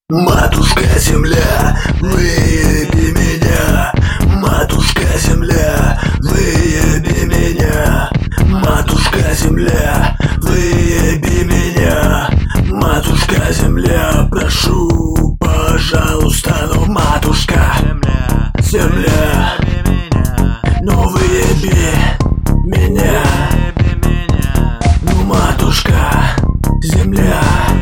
Матушка земля, выеби меня. Матушка земля, выеби меня. Матушка земля, выеби меня. Матушка земля, прошу, пожалуйста, ну матушка земля, ну выеби меня. Ну матушка земля,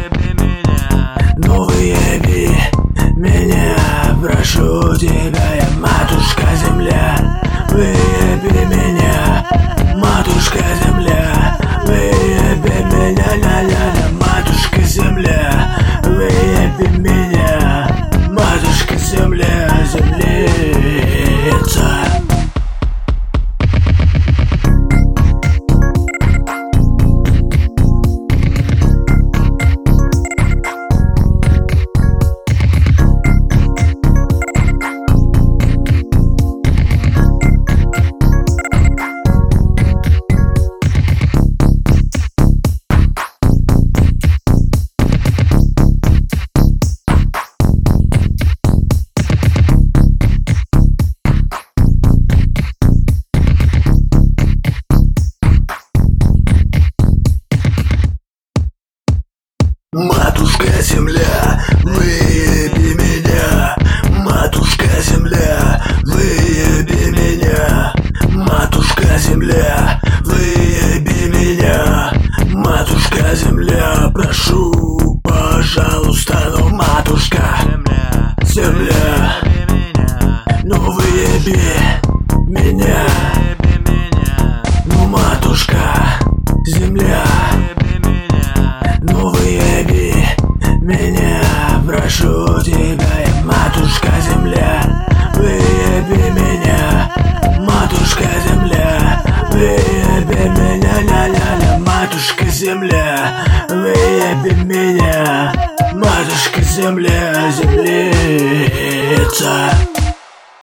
ну выеби меня, прошу тебя, я матушка земля, выеби меня. Матушка земля, выеби меня, ля-ля-ля. Матушка земля, выеби меня. Матушка земля, землица. Матушка земля, выеби меня. Матушка земля, выеби меня. Матушка земля, выеби меня. Матушка земля, прошу, пожалуйста, ну матушка земля, ну выеби меня. Ну матушка земля, ну выеби меня, прошу тебя, я матушка земля, выеби меня. Матушка земля, выеби меня, ля-ля-ля. Матушка земля, выеби меня. Матушка земля, землица.